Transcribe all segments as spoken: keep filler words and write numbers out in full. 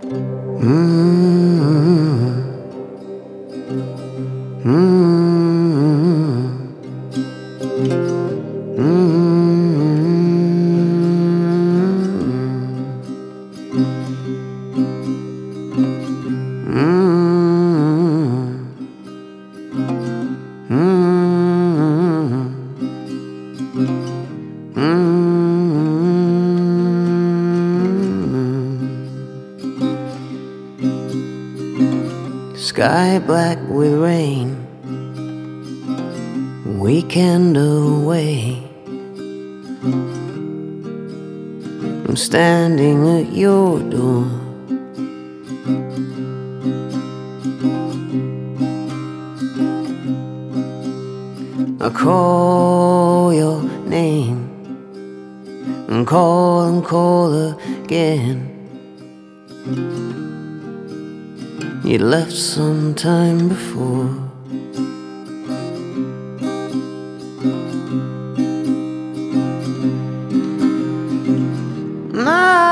Mm-hmm. Mm-hmm. Sky black with rain, weekend away. I'm standing at your door. I call your name and call and call again. You left some time before. And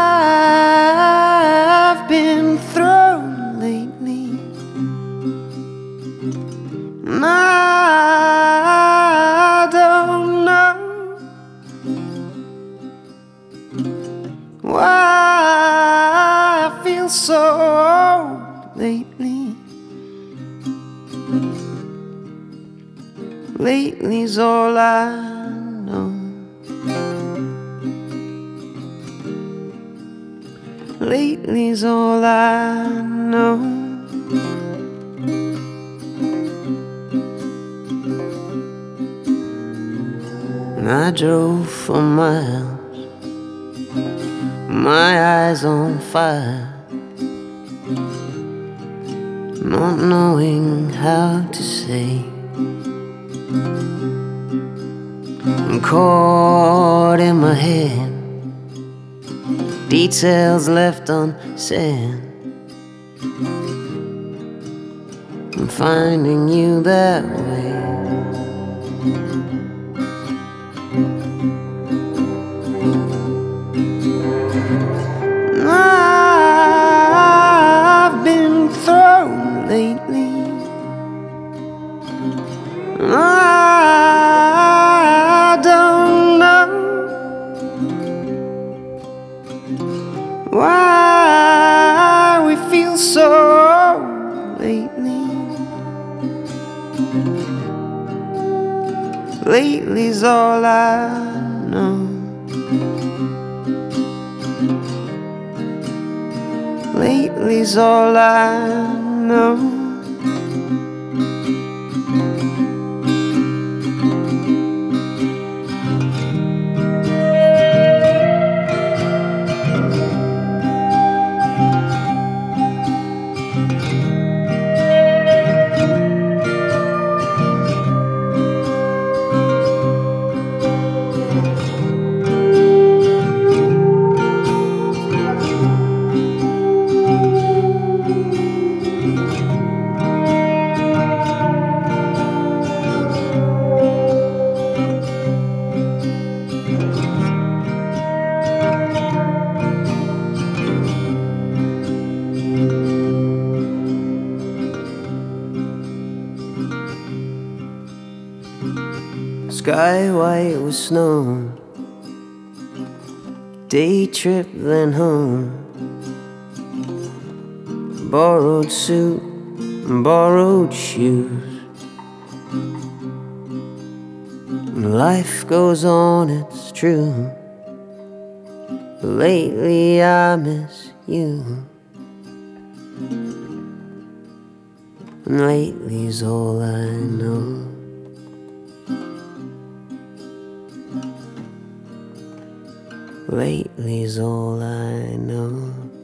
I've been thrown lately, and I don't know why I feel so old lately. Lately's all I know. Lately's all I know. And I drove for miles, my eyes on fire, not knowing how to say. I'm caught in my head, details left unsaid. I'm finding you that way. I've been thrown lately, I don't know why we feel so old lately. Lately's all I know. Lately's all I know. Sky white with snow, day trip then home. Borrowed suit and borrowed shoes. Life goes on, it's true, but lately I miss you. And lately's all I know. Lately's all I know.